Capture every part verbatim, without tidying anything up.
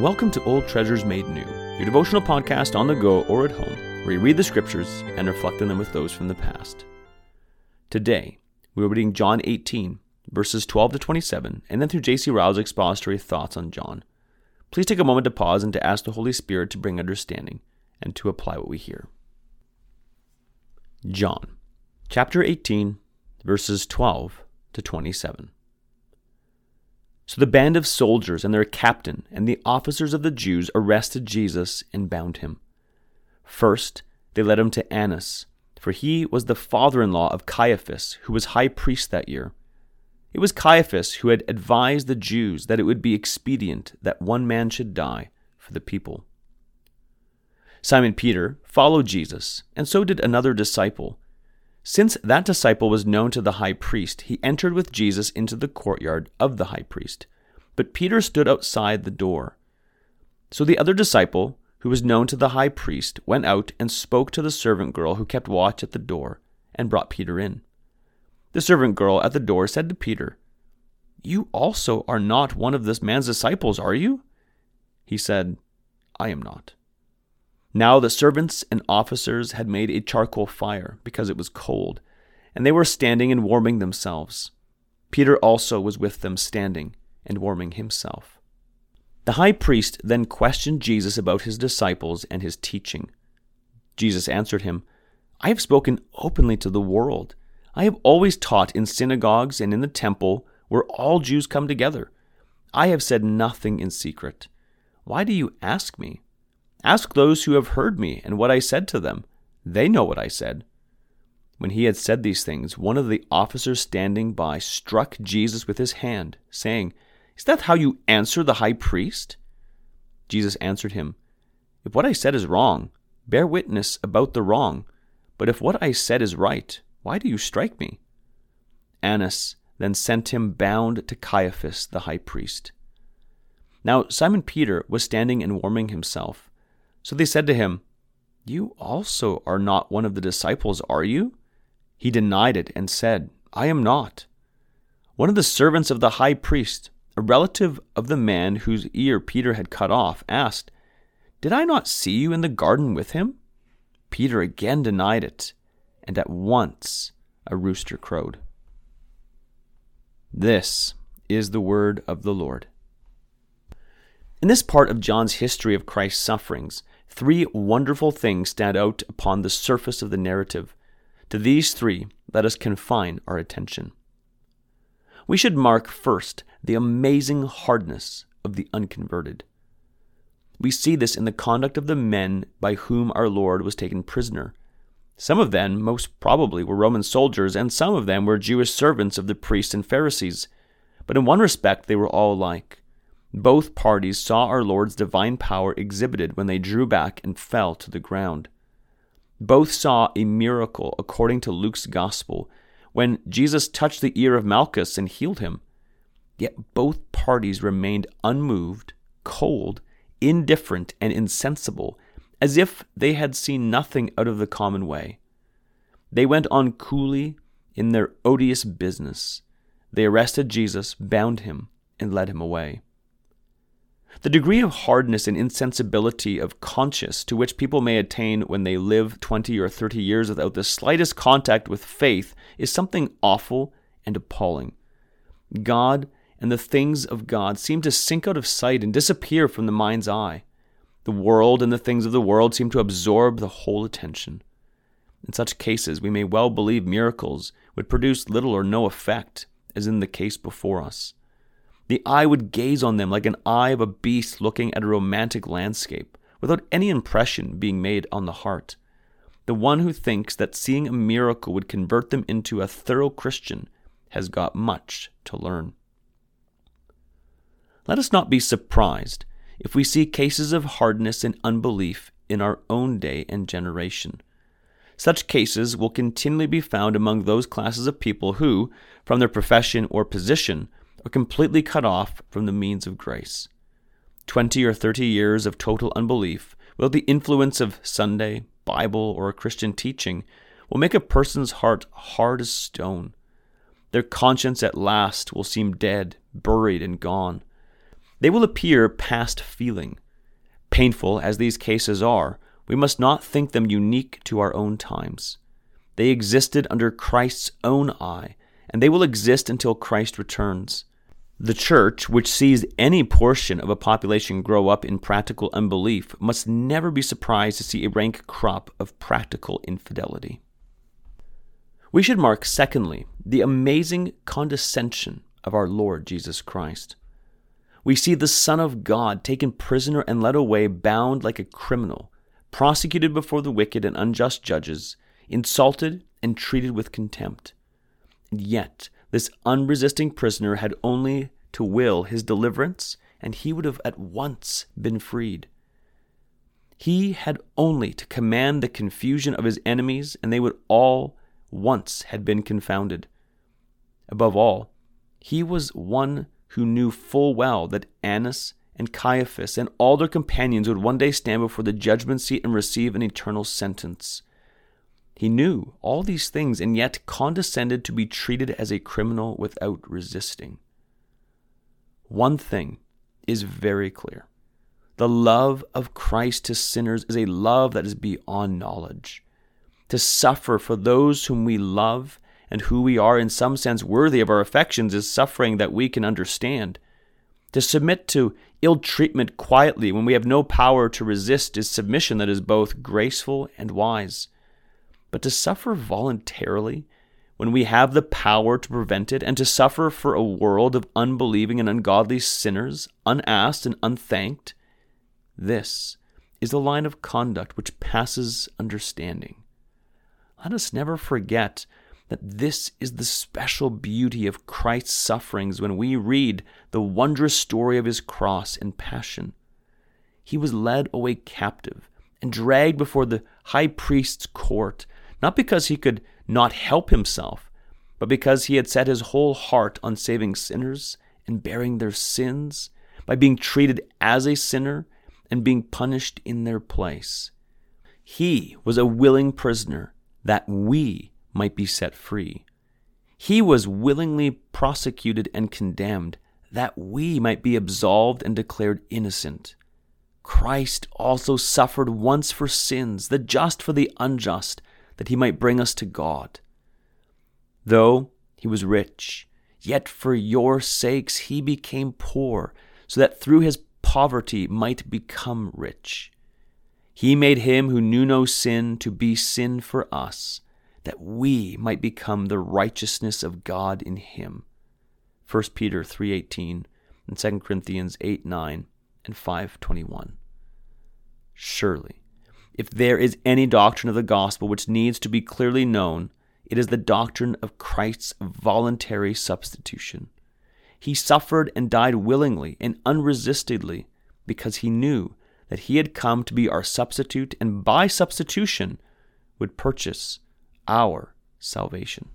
welcome to Old Treasures Made New, your devotional podcast on the go or at home, where you read the scriptures and reflect on them with those from the past. Today, we are reading John eighteen, verses twelve to twenty-seven, and then through J C Ryle's expository thoughts on John. Please take a moment to pause and to ask the Holy Spirit to bring understanding and to apply what we hear. John, chapter eighteen, verses twelve to twenty-seven. So the band of soldiers and their captain and the officers of the Jews arrested Jesus and bound him. First, they led him to Annas, for he was the father-in-law of Caiaphas, who was high priest that year. It was Caiaphas who had advised the Jews that it would be expedient that one man should die for the people. Simon Peter followed Jesus, and so did another disciple. Since that disciple was known to the high priest, he entered with Jesus into the courtyard of the high priest. But Peter stood outside the door. So the other disciple, who was known to the high priest, went out and spoke to the servant girl who kept watch at the door, and brought Peter in. The servant girl at the door said to Peter, "You also are not one of this man's disciples, are you?" He said, "I am not." Now the servants and officers had made a charcoal fire because it was cold, and they were standing and warming themselves. Peter also was with them, standing and warming himself. The high priest then questioned Jesus about his disciples and his teaching. Jesus answered him, "I have spoken openly to the world. I have always taught in synagogues and in the temple where all Jews come together. I have said nothing in secret. Why do you ask me? Ask those who have heard me and what I said to them. They know what I said." When he had said these things, one of the officers standing by struck Jesus with his hand, saying, "Is that how you answer the high priest?" Jesus answered him, "If what I said is wrong, bear witness about the wrong. But if what I said is right, why do you strike me?" Annas then sent him bound to Caiaphas the high priest. Now Simon Peter was standing and warming himself. So they said to him, "You also are not one of the disciples, are you?" He denied it and said, "I am not." One of the servants of the high priest, a relative of the man whose ear Peter had cut off, asked, "Did I not see you in the garden with him?" Peter again denied it, and at once a rooster crowed. This is the word of the Lord. In this part of John's history of Christ's sufferings, three wonderful things stand out upon the surface of the narrative. To these three, let us confine our attention. We should mark first the amazing hardness of the unconverted. We see this in the conduct of the men by whom our Lord was taken prisoner. Some of them, most probably, were Roman soldiers, and some of them were Jewish servants of the priests and Pharisees. But in one respect, they were all alike. Both parties saw our Lord's divine power exhibited when they drew back and fell to the ground. Both saw a miracle according to Luke's gospel, when Jesus touched the ear of Malchus and healed him. Yet both parties remained unmoved, cold, indifferent, and insensible, as if they had seen nothing out of the common way. They went on coolly in their odious business. They arrested Jesus, bound him, and led him away. The degree of hardness and insensibility of conscience to which people may attain when they live twenty or thirty years without the slightest contact with faith is something awful and appalling. God and the things of God seem to sink out of sight and disappear from the mind's eye. The world and the things of the world seem to absorb the whole attention. In such cases, we may well believe miracles would produce little or no effect, as in the case before us. The eye would gaze on them like an eye of a beast looking at a romantic landscape, without any impression being made on the heart. The one who thinks that seeing a miracle would convert them into a thorough Christian has got much to learn. Let us not be surprised if we see cases of hardness and unbelief in our own day and generation. Such cases will continually be found among those classes of people who, from their profession or position, are completely cut off from the means of grace. Twenty or thirty years of total unbelief, without the influence of Sunday, Bible, or Christian teaching, will make a person's heart hard as stone. Their conscience at last will seem dead, buried, and gone. They will appear past feeling. Painful as these cases are, we must not think them unique to our own times. They existed under Christ's own eye, and they will exist until Christ returns. The church, which sees any portion of a population grow up in practical unbelief, must never be surprised to see a rank crop of practical infidelity. We should mark, secondly, the amazing condescension of our Lord Jesus Christ. We see the Son of God taken prisoner and led away bound like a criminal, prosecuted before the wicked and unjust judges, insulted and treated with contempt. And yet, this unresisting prisoner had only to will his deliverance, and he would have at once been freed. He had only to command the confusion of his enemies, and they would all once had been confounded. Above all, he was one who knew full well that Annas and Caiaphas and all their companions would one day stand before the judgment seat and receive an eternal sentence. He knew all these things and yet condescended to be treated as a criminal without resisting. One thing is very clear. The love of Christ to sinners is a love that is beyond knowledge. To suffer for those whom we love and who we are in some sense worthy of our affections is suffering that we can understand. To submit to ill treatment quietly when we have no power to resist is submission that is both graceful and wise. But to suffer voluntarily when we have the power to prevent it, and to suffer for a world of unbelieving and ungodly sinners, unasked and unthanked, this is a line of conduct which passes understanding. Let us never forget that this is the special beauty of Christ's sufferings when we read the wondrous story of his cross and passion. He was led away captive and dragged before the high priest's court, not because he could not help himself, but because he had set his whole heart on saving sinners and bearing their sins by being treated as a sinner and being punished in their place. He was a willing prisoner that we might be set free. He was willingly prosecuted and condemned that we might be absolved and declared innocent. Christ also suffered once for sins, the just for the unjust, that he might bring us to God. Though he was rich, yet for your sakes he became poor, so that through his poverty might become rich. He made him who knew no sin to be sin for us, that we might become the righteousness of God in him. First Peter three eighteen and Second Corinthians eight nine and five twenty-one. Surely, if there is any doctrine of the gospel which needs to be clearly known, it is the doctrine of Christ's voluntary substitution. He suffered and died willingly and unresistedly because he knew that he had come to be our substitute and by substitution would purchase our salvation.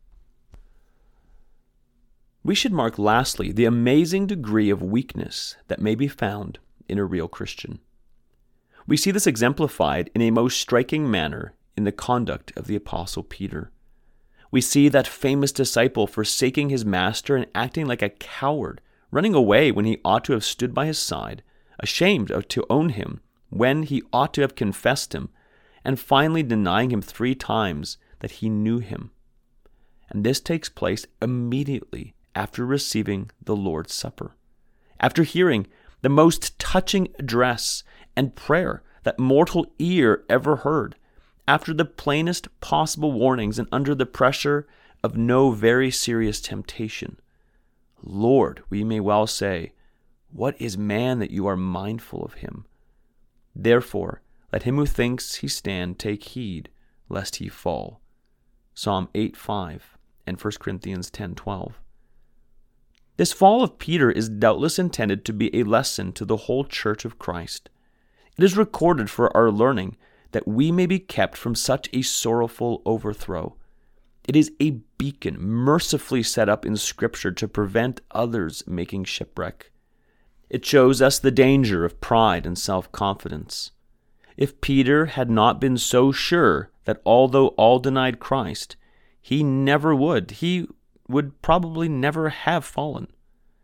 We should mark lastly the amazing degree of weakness that may be found in a real Christian. We see this exemplified in a most striking manner in the conduct of the Apostle Peter. We see that famous disciple forsaking his master and acting like a coward, running away when he ought to have stood by his side, ashamed to own him when he ought to have confessed him, and finally denying him three times that he knew him. And this takes place immediately after receiving the Lord's Supper, after hearing the most touching address and prayer that mortal ear ever heard, after the plainest possible warnings and under the pressure of no very serious temptation. Lord, we may well say, what is man that you are mindful of him? Therefore, let him who thinks he stand take heed, lest he fall. Psalm eight five and First Corinthians ten twelve. This fall of Peter is doubtless intended to be a lesson to the whole church of Christ. It is recorded for our learning that we may be kept from such a sorrowful overthrow. It is a beacon mercifully set up in Scripture to prevent others making shipwreck. It shows us the danger of pride and self-confidence. If Peter had not been so sure that although all denied Christ, he never would, he would probably never have fallen.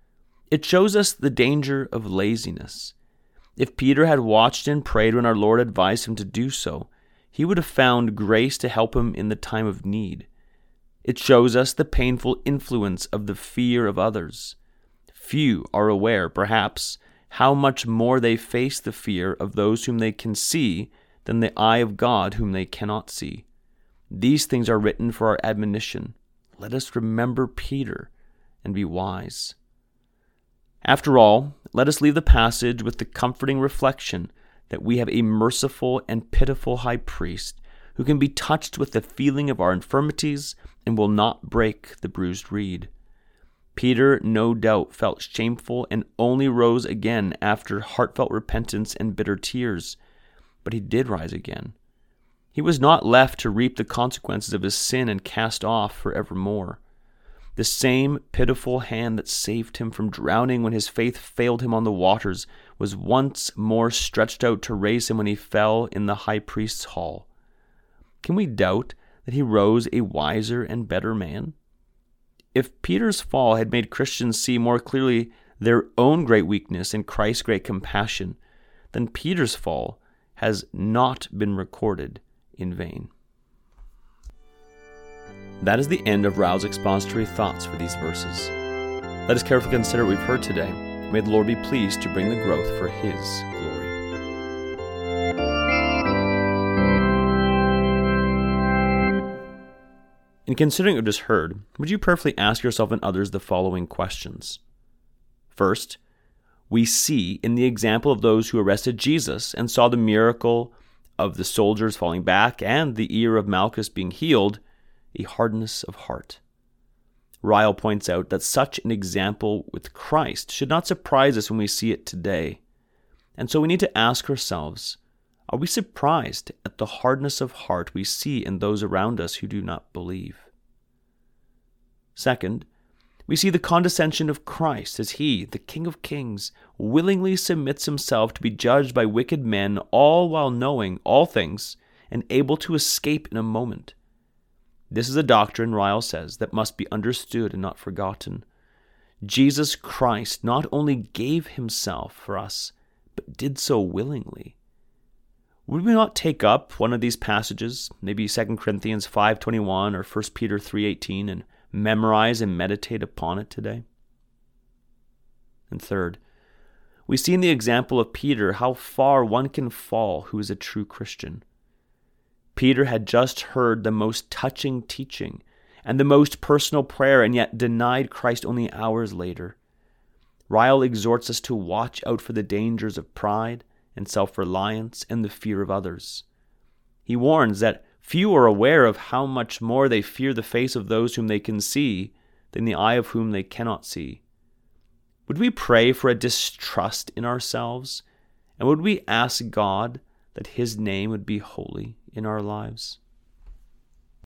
It shows us the danger of laziness. If Peter had watched and prayed when our Lord advised him to do so, he would have found grace to help him in the time of need. It shows us the painful influence of the fear of others. Few are aware, perhaps, how much more they face the fear of those whom they can see than the eye of God whom they cannot see. These things are written for our admonition. Let us remember Peter and be wise. After all, let us leave the passage with the comforting reflection that we have a merciful and pitiful high priest who can be touched with the feeling of our infirmities and will not break the bruised reed. Peter no doubt felt shameful and only rose again after heartfelt repentance and bitter tears, but he did rise again. He was not left to reap the consequences of his sin and cast off forevermore. The same pitiful hand that saved him from drowning when his faith failed him on the waters was once more stretched out to raise him when he fell in the high priest's hall. Can we doubt that he rose a wiser and better man? If Peter's fall had made Christians see more clearly their own great weakness and Christ's great compassion, then Peter's fall has not been recorded in vain. That is the end of Ryle's expository thoughts for these verses. Let us carefully consider what we've heard today. May the Lord be pleased to bring the growth for His glory. In considering what we've just heard, would you prayerfully ask yourself and others the following questions? First, we see in the example of those who arrested Jesus and saw the miracle of the soldiers falling back and the ear of Malchus being healed, a hardness of heart. Ryle points out that such an example with Christ should not surprise us when we see it today. And so we need to ask ourselves, are we surprised at the hardness of heart we see in those around us who do not believe? Second, we see the condescension of Christ as He, the King of Kings, willingly submits Himself to be judged by wicked men, all while knowing all things and able to escape in a moment. This is a doctrine, Ryle says, that must be understood and not forgotten. Jesus Christ not only gave Himself for us, but did so willingly. Would we not take up one of these passages, maybe Second Corinthians five twenty-one or First Peter three eighteen, and memorize and meditate upon it today? And third, we see in the example of Peter how far one can fall who is a true Christian. Peter had just heard the most touching teaching and the most personal prayer, and yet denied Christ only hours later. Ryle exhorts us to watch out for the dangers of pride and self-reliance and the fear of others. He warns that few are aware of how much more they fear the face of those whom they can see than the eye of whom they cannot see. Would we pray for a distrust in ourselves? And would we ask God that His name would be holy in our lives?